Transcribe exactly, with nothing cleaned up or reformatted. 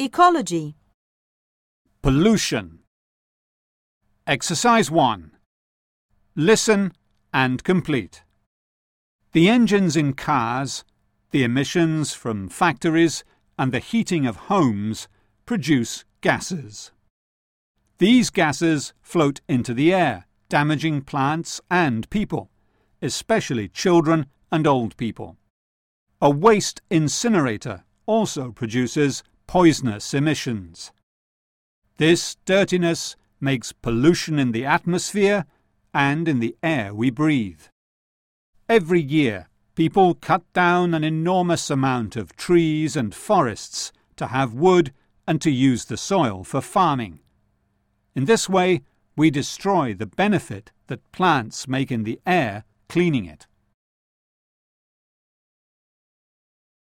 Ecology. Pollution. Exercise one. Listen and complete. The engines in cars, the emissions from factories, and the heating of homes produce gases. These gases float into the air, damaging plants and people, especially children and old people. A waste incinerator also produces poisonous emissions. This dirtiness makes pollution in the atmosphere and in the air we breathe. Every year, people cut down an enormous amount of trees and forests to have wood and to use the soil for farming. In this way, we destroy the benefit that plants make in the air cleaning it.